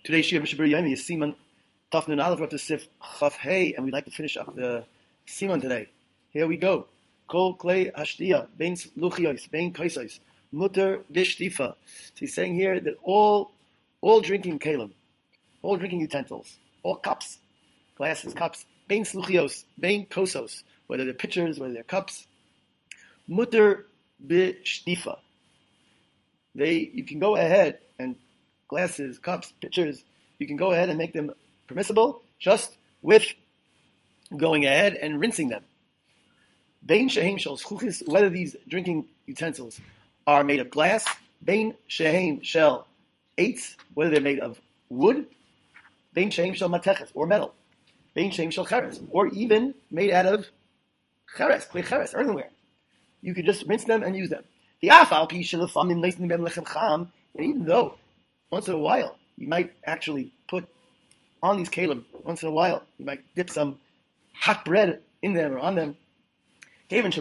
Today's Shir Mishabur Yomi is Siman Taf Nun Aleph up to Sif Chaf Hey, and we'd like to finish up the Siman today. Here we go. Kol Klei Ashtiya, Bein Luchiyos, Bein Kaisais, Mutter Vishtifa. So he's saying here that all drinking kalim, all drinking utensils, all cups, glasses, cups, Bein Luchiyos, Bein Kosos, whether they're pitchers, whether they're cups, Mutter Vishtifa. You can go ahead and glasses, cups, pitchers, you can go ahead and make them permissible just with going ahead and rinsing them. Bein shehem shel zchuchis, whether these drinking utensils are made of glass, bein shehem shel eitz, whether they're made of wood, bein shehem shel mateches, or metal, bein shehem shel cheres, or even made out of cheres, clay cheres, earthenware. You could just rinse them and use them. And even though once in a while you might actually put on these kalim, once in a while you might dip some hot bread in them or on them, since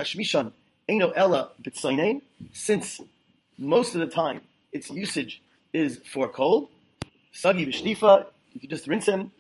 most of the time its usage is for cold, sagi v'shtifa, you can just rinse them,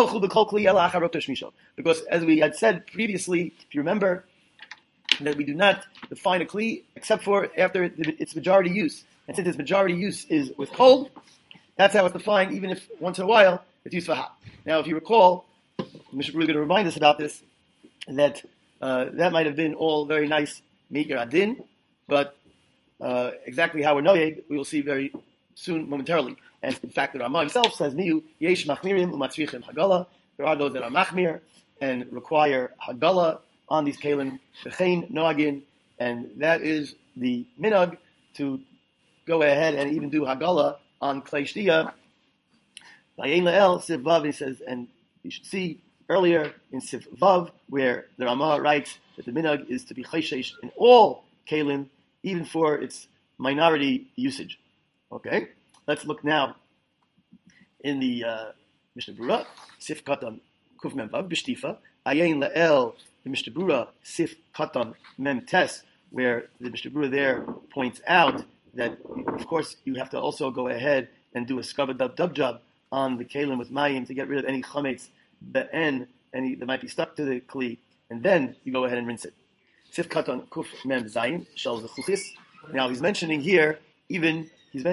because as we had said previously, if you remember, that we do not define a kli except for after its majority use. And since its majority use is with cold, that's how it's defined, even if once in a while it's used for hot. Now, if you recall, Mr. Brewer is going to remind us about this, that that might have been all very nice, Meikar Adin, but exactly how we're noyeg, we will see very soon, momentarily. And in fact, the Ramah himself says, Miyu, Yesh Machmirim, Umatzrichim Hagala. There are those that are Machmir and require Hagala on these kalim, V'chein Noagin, and that is the minhag to go ahead and even do Hagala on Klei Shtiya. Vayein La'el, Siv Vav, he says, and you should see earlier in Siv Vav, where the Ramah writes that the minhag is to be chayshesh in all kalim, even for its minority usage. Okay, let's look now in the Mishnah Berurah, Sif Katan Kuf Mem Vav, B'shtifa, Ayein La'el, the Mishnah Berurah, Sif Katan Mem Tes, where the Mishnah Berurah there points out that, of course, you have to also go ahead and do a skava dub job on the kalim with mayim to get rid of any chametz, be'en, any that might be stuck to the kli, and then you go ahead and rinse it. Sif Katan Kuf Mem Zayin Shel Zechuchis. Now he's mentioning here even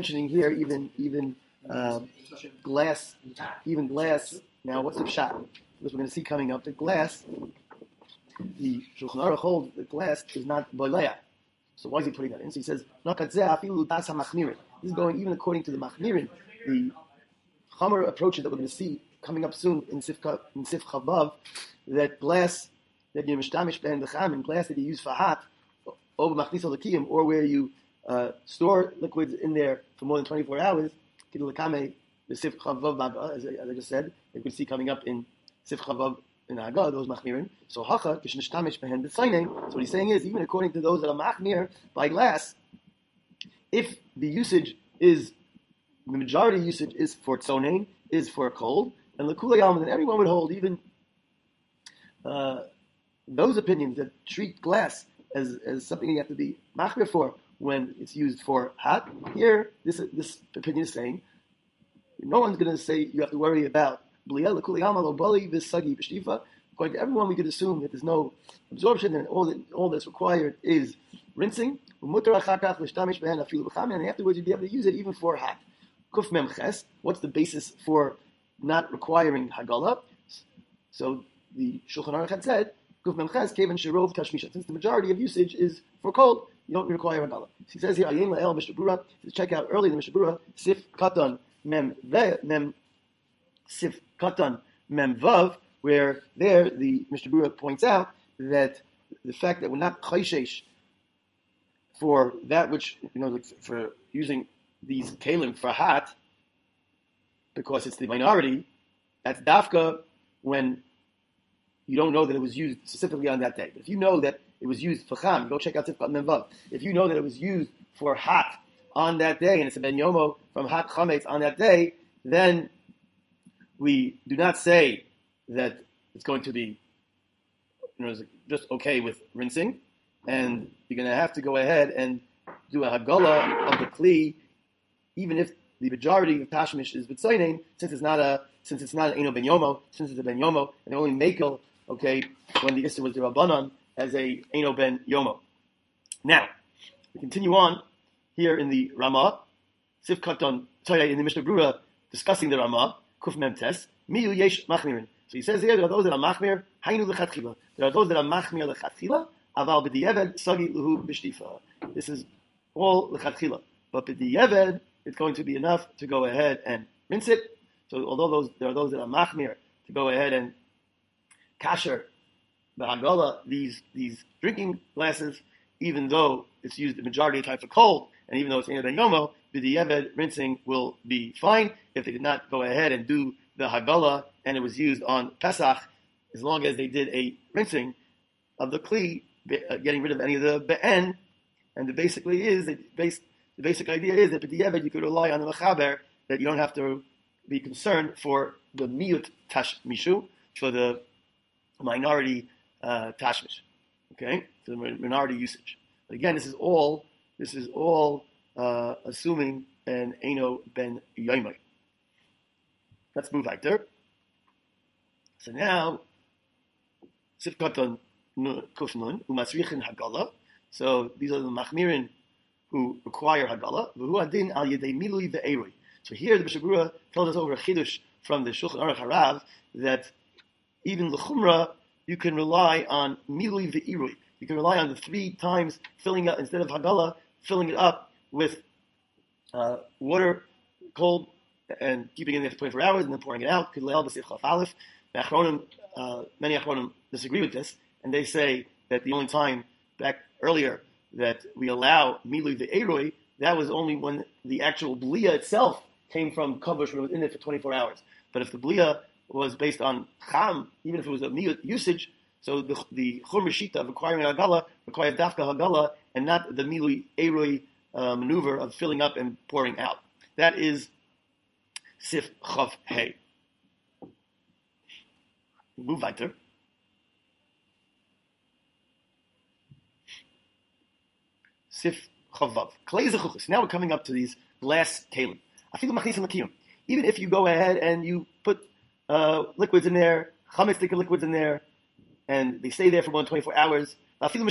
glass, even glass. Now what's the shot? Because we're going to see coming up, the glass, the Shulchan Aruch holds the glass is not boileya. So why is he putting that in? So he says, this is going even according to the Machmirin, the Chomer approaches that we're going to see coming up soon in Sif Chavav, that glass that you mishtamish behind the cham, and glass that you use for hot, over machnis al or where you store liquids in there for more than 24 hours, kidul lekame, the Sif Chavav, as I just said, you can see coming up in Sif Chavav in Agad, those machmirin. So hacha kishnishtamesh behen b'tzaynein. So what he's saying is, even according to those that are machmir by glass, if the usage is, the majority usage is for tzonein, is for cold, and l'kulei alma, then everyone would hold even those opinions that treat glass as something you have to be machmir for when it's used for hot. Here, this opinion is saying no one's going to say you have to worry about. According to everyone, we could assume that there's no absorption, and all that's required is rinsing. And afterwards, you'd be able to use it even for hot. Kuf mem ches. What's the basis for not requiring hagala? So the Shulchan Aruch had said, Kuf mem ches kevan sherov tashmisha. Since the majority of usage is for cold, you don't require hagala. So he says here, Ayin la'el Mishnah Berurah. Check out early in the Mishnah Berurah, Sif Katan Mem Sif Katan Mem Vav, where there the Mishnah Berurah points out that the fact that we're not chayshesh for that which, for using these kalim for hot, because it's the minority, that's dafka when you don't know that it was used specifically on that day. But if you know that it was used for cham, go check out Sif Katan Mem Vav. If you know that it was used for hot on that day, and it's a ben yomo from hot chametz on that day, then we do not say that it's going to be, just okay with rinsing, and you're going to have to go ahead and do a hagala of the kli, even if the majority of Tashmish is B'tzoynein, since it's not an Eino Ben Yomo, since it's a Ben Yomo, and only Makel, okay, when the Issa was the Rabbanon, as a Eino Ben Yomo. Now, we continue on here in the Ramah, Sif Katon, in the Mishnah Brura, discussing the Ramah, Kuf Mem Tes, Miyu Yesh Machmirin. So he says here, there are those that are Machmir, Hainu Lechatchila. There are those that are Machmir Lechatchila, Aval B'di'eved, Sagi Luhu B'shtifa. This is all Lechatchila. But B'di'eved, it's going to be enough to go ahead and rinse it. So although there are those that are Machmir, to go ahead and kasher the Hagala, these drinking glasses, even though it's used the majority of the time for cold, and even though it's Eino Ben Yomo, the Yeved rinsing will be fine if they did not go ahead and do the Hagala and it was used on Pesach, as long as they did a rinsing of the Kli, getting rid of any of the Be'en, and the basic idea is that with the Yeved you could rely on the Mechaber, that you don't have to be concerned for the Miyut Tash Mishu, for the minority Tashmish, okay, for the minority usage. But again, this is all assuming an Eino Ben Yoimai. Let's move right there. So now, Sifkaton Kufnun, Umasrichin Hagala. So these are the Machmirin who require Hagala. V'hu adin al yedei milui ve'eroi. So here the Mishnah Brura tells us over a Chiddush from the Shulchan Aruch Harav that even the Chumrah, you can rely on milui ve'eroi. You can rely on the 3 times filling up, instead of Hagala, filling it up with water, cold, and keeping it in there for 24 hours, and then pouring it out. Many Achronim disagree with this, and they say that the only time back earlier that we allow Milui Ve'eroi, that was only when the actual Blia itself came from Kavush, when it was in there for 24 hours. But if the Blia was based on Cham, even if it was a Miyut usage, so the Chum Rishita of requiring Hagala requires Dafka Hagala and not the Milui Eroi maneuver of filling up and pouring out. That is Sif Chav Hey. Move weiter. Sif Chavav. Klei Zechuchus. Now we're coming up to these glass kalim. Even if you go ahead and you put liquids in there, chametz liquids in there, and they stay there for more than 24 hours, or even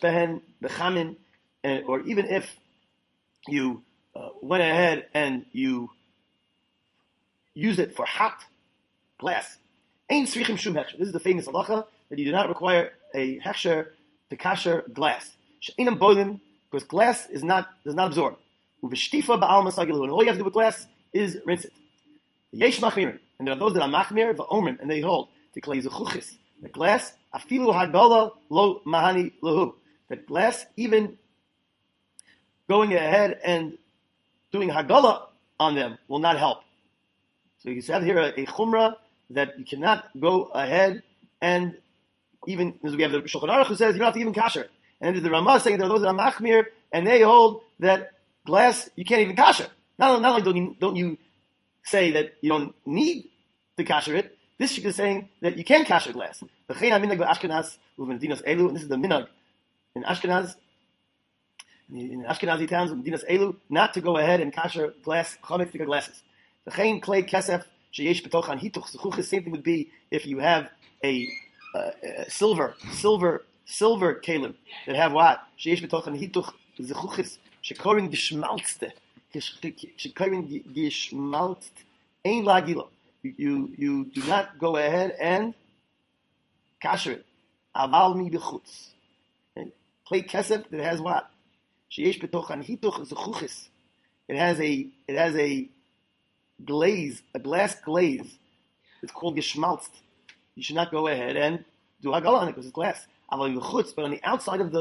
if you went ahead and you use it for hot glass. This is the famous halacha that you do not require a hechsher to kasher glass. Because glass does not absorb. And all you have to do with glass is rinse it. Yesh machmirin, and there are those that are machmir v'omrim, and they hold the glass afilu hagala lo mahani lahu. That glass, even going ahead and doing hagala on them, will not help. So you have here a chumrah that you cannot go ahead and even, as we have the Shulchan Aruch who says you don't have to even kasher. And the Ramah saying there are those that are machmir, and they hold that glass you can't even kasher. Not only don't you say that you don't need to kasher it, this is saying that you can kasher glass. And this is the minhag in Ashkenaz, in Ashkenazi towns, in Medinas Elu, not to go ahead and kasher glass, chametz glasses. The chayin clay kesef sheyesh betochan hituch. The same thing would be if you have a silver kalim that have what sheyesh betochan hituch zechuchis shekorin geschmalzte ein lagilo. You do not go ahead and kasher it. Aval mi bechutz. Clay kesef that has what sheyesh betochan hituch zechuchis. It has a glaze, a glass glaze. It's called geschmalzt. You should not go ahead and do hagala on it because it's glass. But on the outside of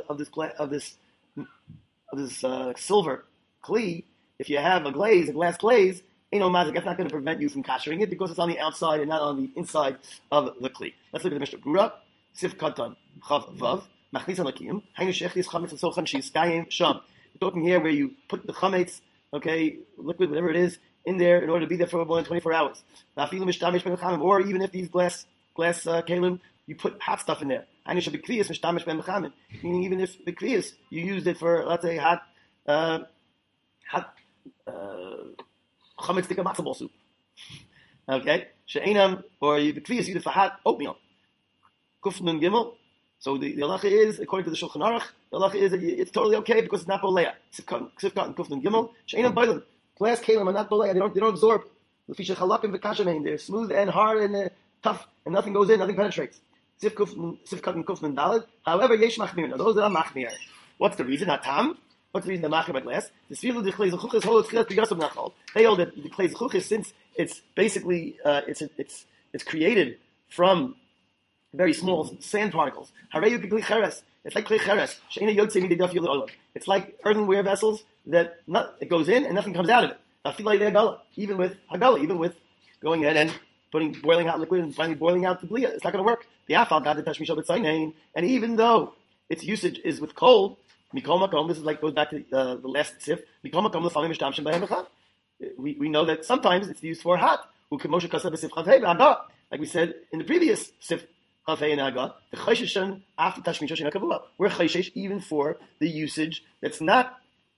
this silver kli, if you have a glass glaze, that's not going to prevent you from kashering it because it's on the outside and not on the inside of the kli. Let's look at the Mishnah Brura. Sif Katan Chav Vav Machnisan Lakim Hainu Shechlis Chametz Sochan Shiskayim Sham. We're talking here where you put the chametz, okay, liquid, whatever it is, in there in order to be there for more than 24 hours. Or even if these glass kalim, you put hot stuff in there. Meaning even if the kriyas, you used it for, let's say, hot chametz tika matzah ball soup. Okay, she'enam or the kviyas either for hot oatmeal. Kufnun gimel. So the halacha is, according to the Shulchan Aruch, the halacha is that it's totally okay because it's not bolea. Sifkat and kufnun gimel. She'enam bailim. Glass kalim are not bolea. They don't absorb. They're smooth and hard and tough, and nothing goes in, nothing penetrates. Sifkat and kufnun dalid. However, yesh machmir. Now those that are machmir. What's the reason? Not tam. What's the reason they're machmir by glass? The sfilu de klei zechuches hold tchilas b'yasam nachol. They hold that the klei zechuches, since it's basically it's created from very small sand particles. It's like klei cheres. It's like earthenware vessels that it goes in and nothing comes out of it. Even with hagala, even with going ahead and putting boiling hot liquid and finally boiling out the blia, it's not going to work. The afal got the tashmisha b'tzaynein, and even though its usage is with cold, mikol makom. This is like goes back to the last sif. Mikol makom l'famim mishtamshin b'hem b'chav. We know that sometimes it's used for hot. Like we said in the previous sif chafei and haga, the chayshishan after tashmisha shena kavua. We're chayshish even for the usage that's not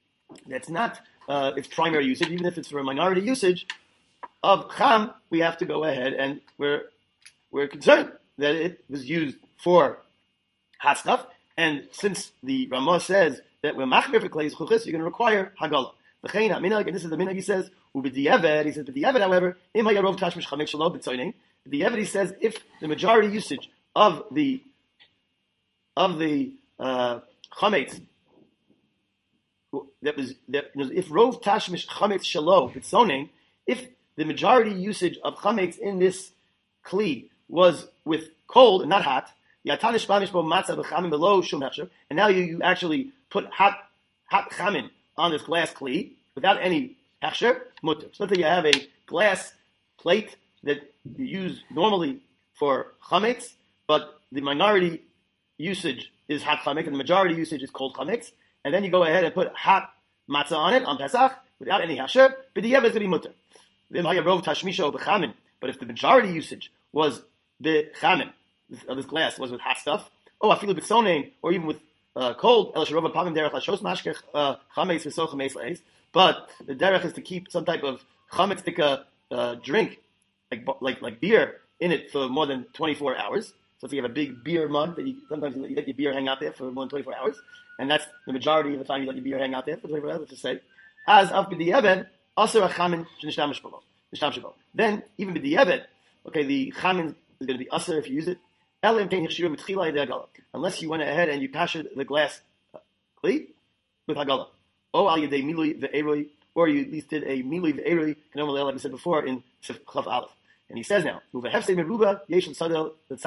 its primary usage, even if it's for a minority usage of cham. We have to go ahead and we're concerned that it was used for hot stuff. And since the Ramah says that we're machmir for klei zechuches, you're going to require hagala. And this is the minhag. He says, "Ubediavad." He says, "Bediavad." However, im hayarov tashmish chametz shalom b'tzoyning. Bediavad, he says, if the majority usage of the chametz if rov tashmish chametz shalom b'tzoyning, if the majority usage of chametz in this kli was with cold and not hot, and now you actually put hot chamin on this glass kli without any hechsher, mutter. So let's say you have a glass plate that you use normally for chametz, but the minority usage is hot chametz and the majority usage is cold chametz, and then you go ahead and put hot matzah on it on Pesach without any hechsher, but the yev is going to be mutter. But if the majority usage was the chamin of this glass was with hot stuff, I feel a bit soning, or even with cold, but the derech is to keep some type of chametz drink, like beer, in it for more than 24 hours. So if you have a big beer mug, that sometimes you let your beer hang out there for more than 24 hours, and that's the majority of the time you let your beer hang out there for 24 hours, let's just say. As af b'di'evet, aser chamin shenishtam shebo. Then, even b'di'evet, okay, the chamin is going to be aser if you use it, unless you went ahead and you pashed the glass kli with hagala. Or you at least did a milui ve'eroi, like we said before in Chav Aleph. And he says now, he says if it's a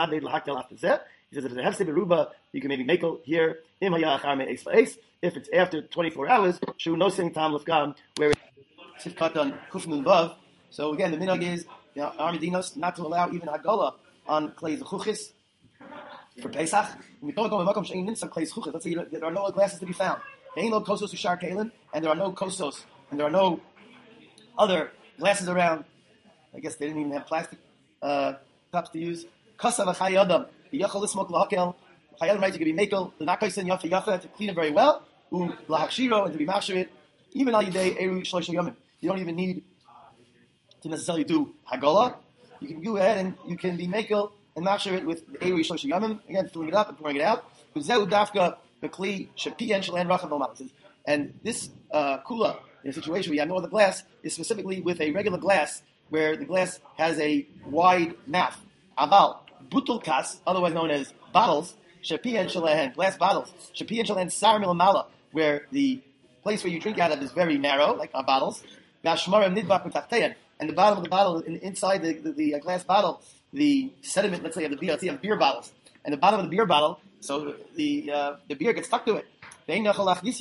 hefse beruba, you can maybe make it here. If it's after 24 hours, where it's cut on kufnun vav. So again, the minhag is our medinos not to allow even hagala on klei zechuches for Pesach. Let's say there are no glasses to be found. There ain't no kosos ushar kalim, and there are no kosos, and there are no other glasses around. I guess they didn't even have plastic cups to use. Kasav achayadam, the yachal ismok lahakel. Chayadam right, you can be makel the nakoisen yafa yafa to clean it very well. Lahakshiro, and to be mashir it. Even al yidei eru shlosh yomim. You don't even need to necessarily do hagala. You can go ahead and you can be makel and mashir it with the eru shlosh yomim. Again, filling it up and pouring it out. Uzehu dafka bekli shapian shalen rachav omatzes. And this kula, in a situation where you have no other glass, is specifically with a regular glass, where the glass has a wide mouth. Aval, butul kas, otherwise known as bottles, shapian shalahen, glass bottles, shapian shalahen sar milamala, where the place where you drink out of is very narrow, like our bottles. Vashmarim nidbak mitachteyan, and the bottom of the bottle, inside the glass bottle, the sediment, let's say, of the beer, let's say you have beer bottles, and the bottom of the beer bottle, so the beer gets stuck to it. And you can't get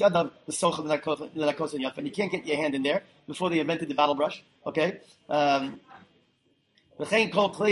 your hand in there before they invented the bottle brush. Okay? And any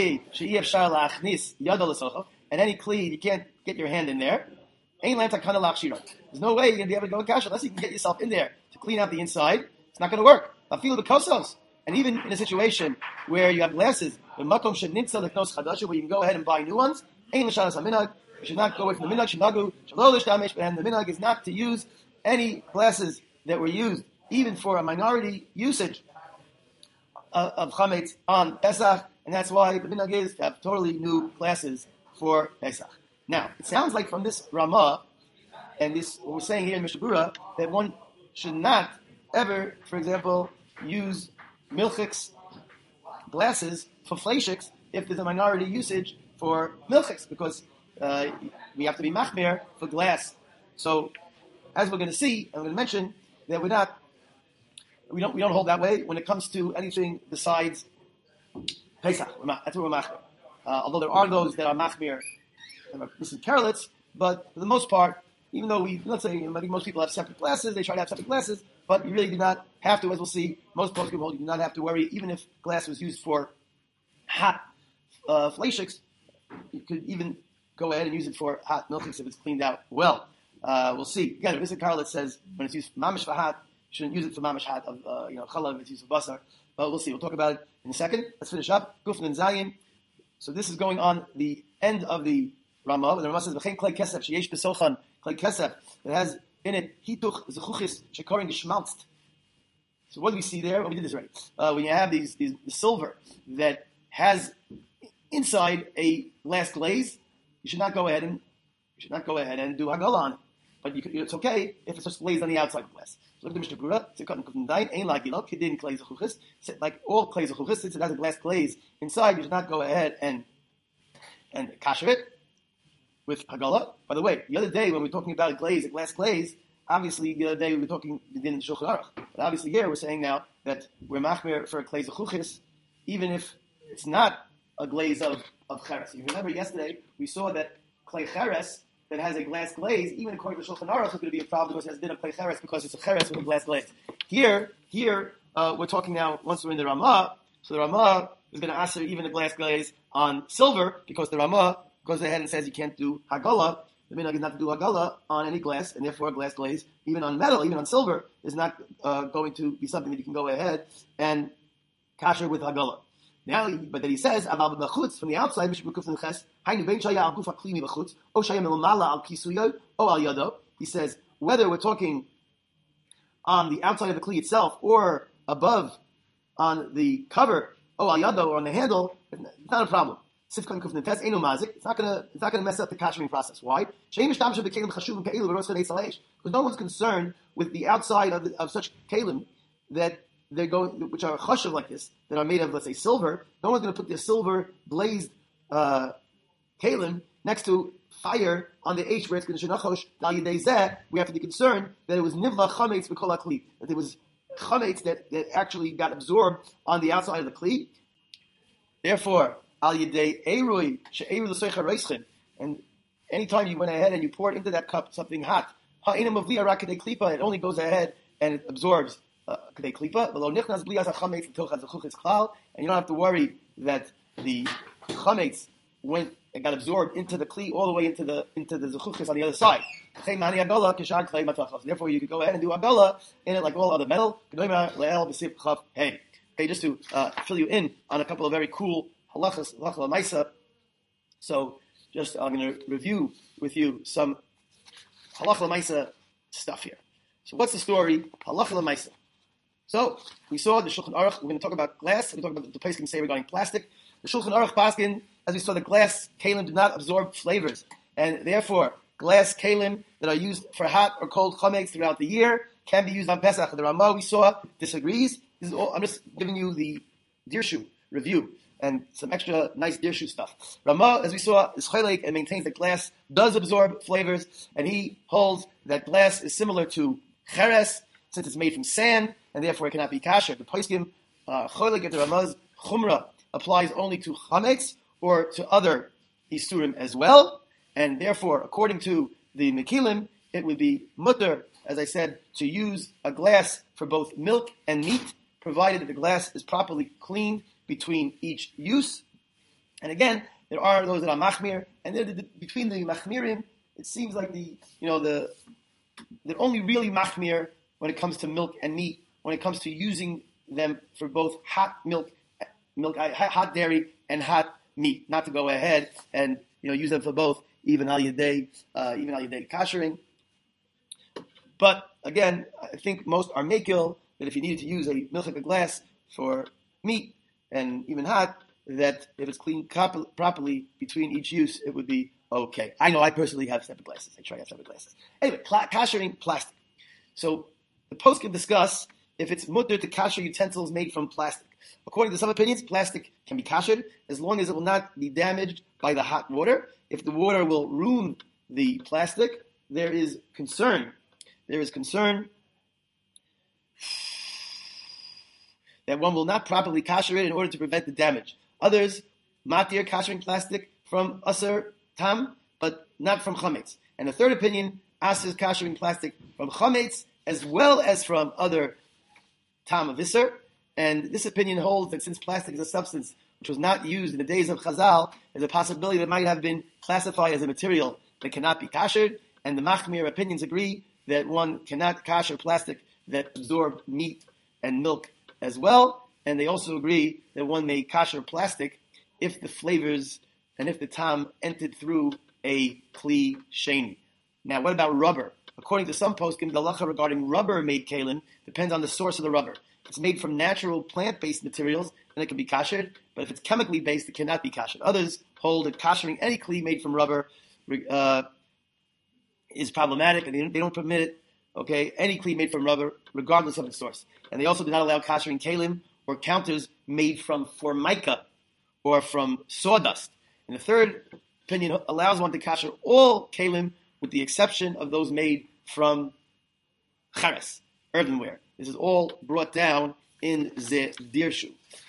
kli, you can't get your hand in there. There's no way you're going to be able to go in kasha unless you can get yourself in there to clean out the inside. It's not going to work. I feel the kosos. And even in a situation where you have glasses, where you can go ahead and buy new ones, you should not go away from the minhag. And the minhag is not to use any glasses that were used, even for a minority usage of chametz on Pesach, and that's why the minhag is to have totally new glasses for Pesach. Now, it sounds like from this Ramah, and this what we're saying here in Mishnah Berurah, that one should not ever, for example, use milchiks glasses for fleishiks if there's a minority usage for milchiks, because we have to be machmir for glass. So, as we're going to see, I'm going to mention that we don't hold that way when it comes to anything besides Pesach. That's what we're machmir. Although there are those that are machmir, listen, carelets, but for the most part, even though let's say, I think most people have separate glasses, they try to have separate glasses, but you really do not have to, as we'll see, most poskim hold, you do not have to worry, even if glass was used for hot fleishiks, you could even go ahead and use it for hot milchiks if it's cleaned out well. We'll see. Again, Mr. Karlitz says when it's used for mamish for hot, you shouldn't use it for mamish hot of chalav if it's used for basar. But we'll see. We'll talk about it in a second. Let's finish up. Gufn and Zayin. So this is going on the end of the Ramah. The Ramah says v'chein klei kesef sheyesh besochan klei kesef that has in it hituch zechuchis shekoring geschmaltzt. So what do we see there? Well, we did this already. When you have the silver that has inside a glass glaze, you should not go ahead and do hagala on it. But it's okay if it's just glazed on the outside of the glass. So look at the Mishnah Berurah. Like all clay zechuchis, since it has a glass glaze inside, you should not go ahead and kasher it with hagala. By the way, the other day when we were talking about a glass glaze, obviously the other day we were talking in Shulchan Aruch. But obviously here we're saying now that we're machmir for a clay zechuchis, even if it's not a glaze of cheres. You remember yesterday we saw that clay cheres that has a glass glaze, even according to Shulchan Aruch, is going to be a problem because it has been a clay cheres because it's a cheres with a glass glaze. Here we're talking now, once we're in the Ramah, so the Ramah is going to answer even a glass glaze on silver because the Ramah goes ahead and says you can't do hagala. The minhag is not to do hagala on any glass, and therefore a glass glaze, even on metal, even on silver, is not going to be something that you can go ahead and kasher with hagala. Now, but then he says, from the outside, he says, whether we're talking on the outside of the kli itself or above on the cover, or on the handle, it's not a problem. It's not going to mess up the kashering process. Why? Because no one's concerned with the outside of such kalim that they're going, which are chashuv like this, that are made of, let's say, silver. No one's going to put their silver blazed kalim next to fire on the H where it's going to shenachosh dal yedei zeh. We have to be concerned that it was nivla chametz b'kol hakli, that there was chametz that actually got absorbed on the outside of the kli. Therefore, al yedei erui she'eru l'soicha reischin, and anytime you went ahead and you poured into that cup something hot, ha'inam avli arak kedei klipa, it only goes ahead and it absorbs kedei klipa. And you don't have to worry that the chametz it got absorbed into the kli all the way into the zechuchis on the other side. Therefore, you could go ahead and do agala in it like all other metal. Okay, just to fill you in on a couple of very cool halachas maisa. So, I'm going to review with you some halacha maisa stuff here. So, what's the story? Halacha maisa. So, we saw the Shulchan Aruch. We're going to talk about glass. We're going to talk about the poskim say regarding plastic. The Shulchan Aruch paskin, as we saw, the glass kalim do not absorb flavors, and therefore glass kalim that are used for hot or cold chametz throughout the year can be used on Pesach. The Ramah we saw disagrees. This is all, I'm just giving you the dirshu review and some extra nice dirshu stuff. Ramah, as we saw, is chayleik and maintains that glass does absorb flavors, and he holds that glass is similar to cheres since it's made from sand, and therefore it cannot be kasher. The poskim chayleik at the Ramah's chumrah applies only to chametz or to other isurim as well, and therefore, according to the Mekilim, it would be mutter, as I said, to use a glass for both milk and meat, provided that the glass is properly cleaned between each use. And again, there are those that are machmir, and between the machmirim, it seems like they're only really machmir when it comes to milk and meat, when it comes to using them for both hot milk, hot dairy, and hot meat, not to go ahead and use them for both, even al yedei kashering. But again, I think most are makil that if you needed to use a milchik glass for meat and even hot, that if it's cleaned properly between each use, it would be okay. I know I personally have separate glasses. I try to have separate glasses. Anyway, kashering plastic. So the post can discuss if it's mutter to kasher utensils made from plastic. According to some opinions, plastic can be kashered as long as it will not be damaged by the hot water. If the water will ruin the plastic, there is concern. There is concern that one will not properly kasher it in order to prevent the damage. Others, matir kashering plastic from asr tam, but not from chametz. And the third opinion, asr kashering plastic from chametz as well as from other tam of isser. And this opinion holds that since plastic is a substance which was not used in the days of Chazal, there's a possibility that it might have been classified as a material that cannot be kashered. And the machmir opinions agree that one cannot kasher plastic that absorb meat and milk as well. And they also agree that one may kasher plastic if the flavors and if the tam entered through a kli sheni. Now, what about rubber? According to some poskim, the halacha regarding rubber-made kalim depends on the source of the rubber. If it's made from natural plant-based materials, then it can be kashered. But if it's chemically based, it cannot be kashered. Others hold that kashering any kli made from rubber is problematic, and they don't permit it. Okay, any kli made from rubber, regardless of its source. And they also do not allow kashering kalim or counters made from formica or from sawdust. And the third opinion allows one to kasher all kalim with the exception of those made from chares, earthenware. This is all brought down in the Dirshu.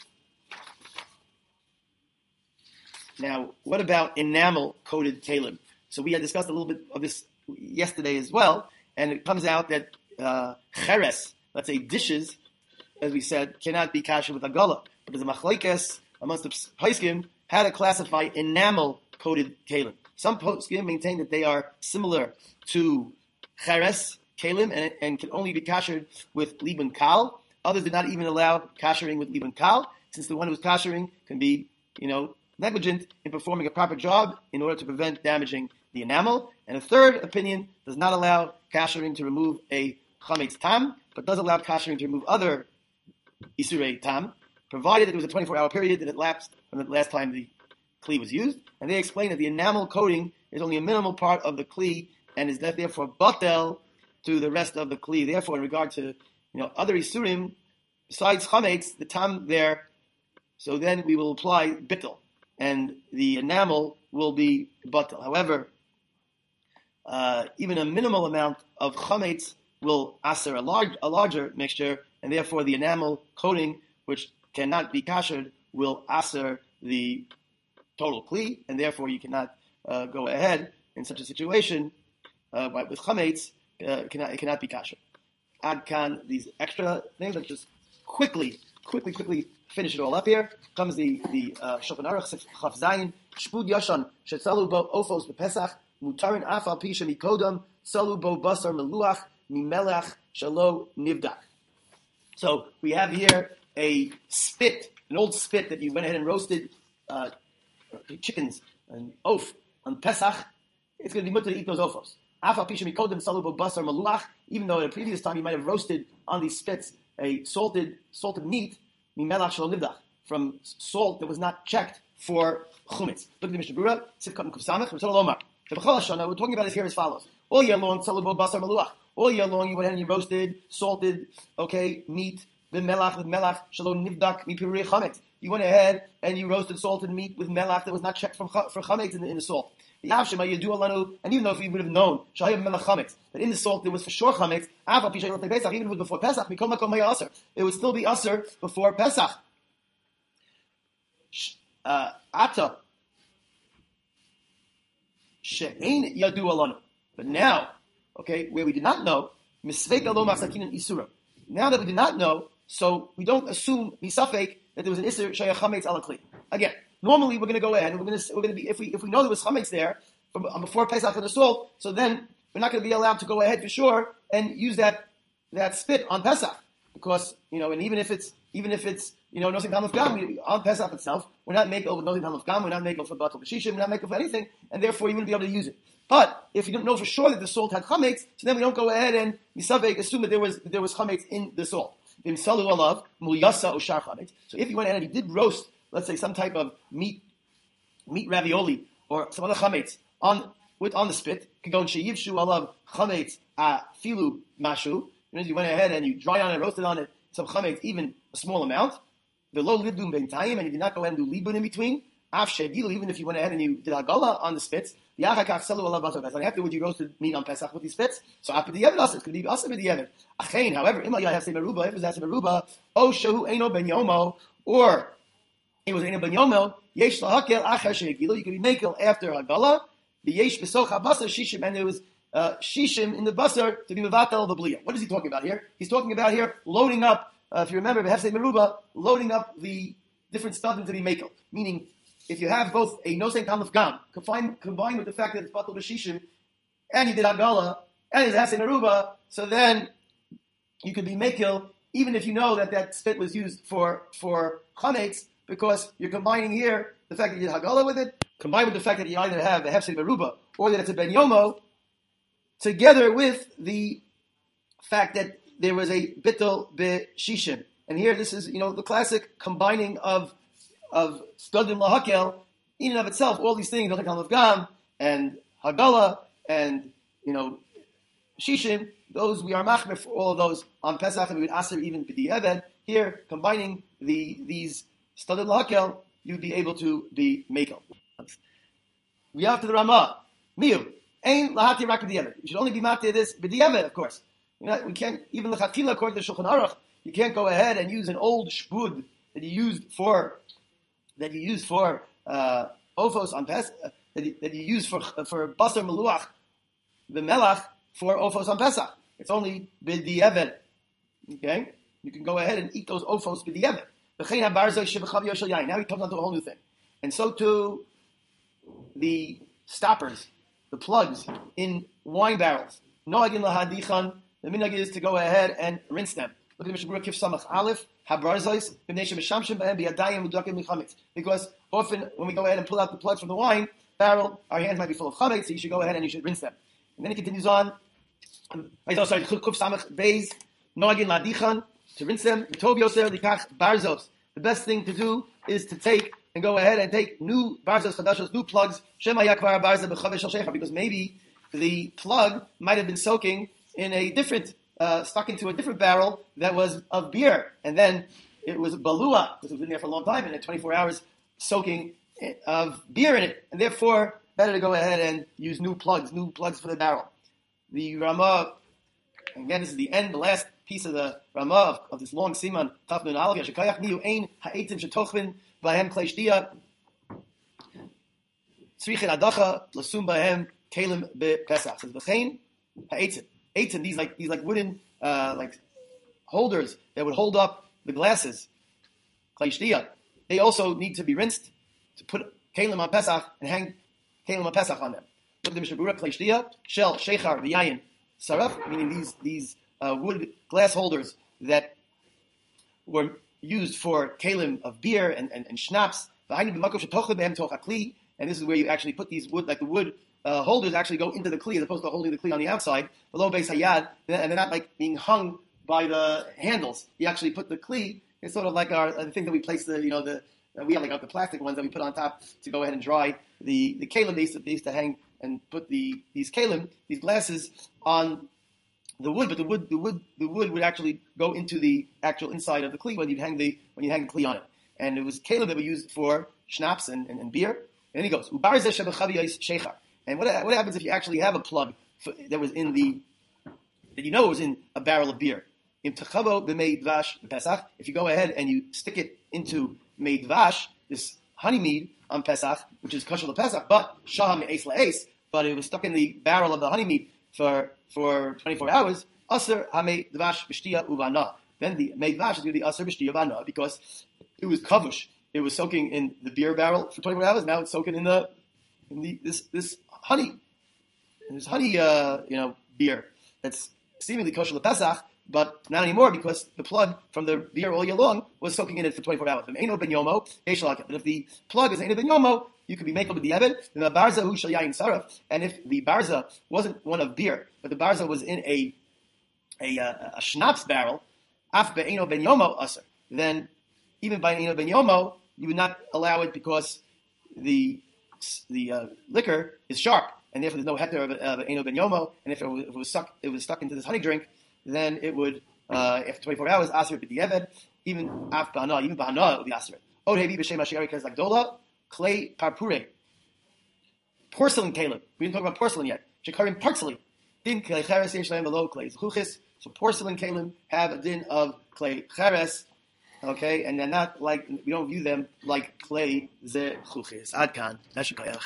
Now, what about enamel-coated kalim? So we had discussed a little bit of this yesterday as well, and it comes out that cheres, let's say dishes, as we said, cannot be kasher with agala. But there's a machlekes amongst the poskim how to classify enamel-coated kalim. Some poskim maintain that they are similar to cheres kalim and can only be kashered with liban kal. Others do not even allow kashering with liban kal, since the one who's kashering can be, negligent in performing a proper job in order to prevent damaging the enamel. And a third opinion does not allow kashering to remove a chametz tam, but does allow kashering to remove other isurei tam, provided that it was a 24-hour period that it lapsed from the last time the kli was used. And they explain that the enamel coating is only a minimal part of the kli and is therefore batel to the rest of the kli. Therefore, in regard to other isurim besides chametz, the tam there, so then we will apply bittel, and the enamel will be batel. However, even a minimal amount of chametz will aser a larger mixture, and therefore the enamel coating, which cannot be kashered, will aser the total kli, and therefore you cannot go ahead in such a situation with chametz. It cannot be kasher. Ad kan, these extra things. Let's just quickly finish it all up here. Comes the Shulchan Aruch Chaf Zayin Shpud Yashan Shetzalu Bo Ofos BePesach Mutarin Afal Pisha Mikodam Salu Bo Basar Meluach Mimelach Shalo Nivdak. So we have here an old spit that you went ahead and roasted chickens, an oaf on Pesach. It's going to be mutter to eat those ofos. Even though at a previous time you might have roasted on these spits a salted meat from salt that was not checked for chumetz. Look at the Mishnah Berurah, Sifkat Kufsamach, we're talking about it here as follows. All year long, all year long you went ahead and you roasted, salted, meat, with melach, shalom nivdak, mi pirei chametz. You went ahead and you roasted salted meat with melach that was not checked for chametz in the salt. And even though if we would have known that in the salt there was for sure chametz, even if it was before Pesach, it would still be aser before Pesach. Ata she'ein yadu alanu. But now, where we did not know, now that we did not know, so we don't assume misafek that there was an isur shayach chametz ala kli. Again, normally we're going to go ahead and we're going to be if we know there was chametz there from before Pesach for the salt, so then we're not going to be allowed to go ahead for sure and use that spit on Pesach, because and even if it's nothing tam of gam on Pesach itself, we're not making nothing tam of gam, we're not making for batal b'shishim, we're not making for anything, and therefore you wouldn't be able to use it. But if you don't know for sure that the salt had chametz, so then we don't go ahead and misavek assume that there was chametz in the salt. v'imsalu alav muyasa ushar chametz. So if you went ahead and you did roast, let's say some type of meat ravioli or some other chametz on the spit, could go and sheyivshu alav chametz filu mashu. You went ahead and you dried on it, roasted on it some chametz, even a small amount. The low libdum b'intayim, and you did not go ahead and do libun in between. Even if you went ahead and you did hagala on the spits, and afterwards you roasted meat on Pesach with these spits, so after the Yeved also, it's going to be also with the Yeved. However, if it was as meruba, oh shehu eino ben yomo, or it was eino ben yomo, yesh lahakel achar sheyagilu, you could be makel after hagala, the yesh besoch habasar shishim, and there was shishim in the basar to be mevatel the bliya. What is he talking about here? He's talking about here loading up, if you remember, behefsei meruba, loading up the different stuff into the makel, meaning if you have both a nosein tam of gam combined with the fact that it's batal b'shishim, and you did hagala, and it's hasei meruba, so then you could be mekil, even if you know that spit was used for chametz, because you're combining here the fact that you did hagala with it, combined with the fact that you either have a hefsei meruba or that it's a ben yomo, together with the fact that there was a bittul b'shishim. And here this is, the classic combining of Stodim Lahakel, in and of itself, all these things, like of Gam, and Hagala, and, Shishim, those we are machmer for all of those on Pesach, and we would aser even B'di'eved. Here, combining these Stodim Lahakel, you'd be able to be Mekel. We have to the Ramah. Miu. Ain Lahati Rak B'di'eved. You should only be Matir this B'di'eved, of course. We can't, even the Chatila, according to Shulchan Aruch, you can't go ahead and use an old shbud that you used for ofos on Pesach, that you use for basar meluach, the melach for ofos on Pesach. It's only b'di'eved. Okay, you can go ahead and eat those ofos b'di'eved. Now he comes on to a whole new thing, and so too the stoppers, the plugs in wine barrels. Noagin lahadichan. The minhag is to go ahead and rinse them. Look at the Mishnah Kif Samach Aleph. Because often when we go ahead and pull out the plug from the wine barrel, our hands might be full of chametz, so you should go ahead and you should rinse them. And then he continues on. To rinse them. The best thing to do is to take and go ahead and take new barzos chadashos, new plugs, because maybe the plug might have been soaking in a different stuck into a different barrel that was of beer, and then it was balua because it was in there for a long time and had 24 hours soaking of beer in it, and therefore better to go ahead and use new plugs for the barrel. The Ramah, again, this is the end, the last piece of the Ramah of this long siman Tafnun Aleph. Yashikayach niu ein ha'etim shetochvin b'hem klei shtia tzrichin adacha lasum b'hem kelim b'pesach. Says v'chein ha'etim. These like wooden like holders that would hold up the glasses. They also need to be rinsed to put kelim on Pesach and hang kelim on Pesach on them. Look at the Mishnah Berurah, Klei Shel Shechar V'Yayin Saraf, meaning these wood glass holders that were used for kelim of beer and schnapps. And this is where you actually put these wood, like the wood holders actually go into the kli as opposed to holding the kli on the outside. Below base hayad, and they're not like being hung by the handles. You actually put the kli. It's sort of like the thing that we place we have like the plastic ones that we put on top to go ahead and dry the kelim. They used to hang and put these kelim, these glasses, on the wood, but the wood would actually go into the actual inside of the kli when you hang the kli on it. And it was kelim that were used for schnapps and beer. And then he goes, and what happens if you actually have a plug that was in that you know was in a barrel of beer? If you go ahead and you stick it into mei dvash, this honey mead on Pesach, which is kosher Pesach, but shaham eis la'eis, but it was stuck in the barrel of the honey mead for 24 hours, aser hamei dvash b'shtiya uvana. Then the mei dvash is going to be aser b'shtiya uvana because it was kavush. It was soaking in the beer barrel for 24 hours. Now it's soaking in this honey. This honey, beer that's seemingly kosher Pesach, but not anymore because the plug from the beer all year long was soaking in it for 24 hours. But if the plug is Eino Ben Yomo, you could be making with the Evid, then the Barza Hu Shal Yayin Saraf. And if the Barza wasn't one of beer, but the Barza was in a schnapps barrel, Af be'eno ben yomo aser. Then even by eno ben yomo, you would not allow it because the liquor is sharp, and therefore there's no heter of eno ben yomo. And if it was stuck into this honey drink, then it would after 24 hours aser b'di'eved. Even af ba'ana, even ba'ana it would be aser. Od hevi b'shem asheri kaz lagdola clay parpure. Porcelain kalim. We didn't talk about porcelain yet. Shekarim partzeli. Din clay cheres yesh lehem below clay zuchuchis. So porcelain kalim have a din of clay cheres. Okay, and they're not like, we don't view them like clay ze chuchis. Adkan.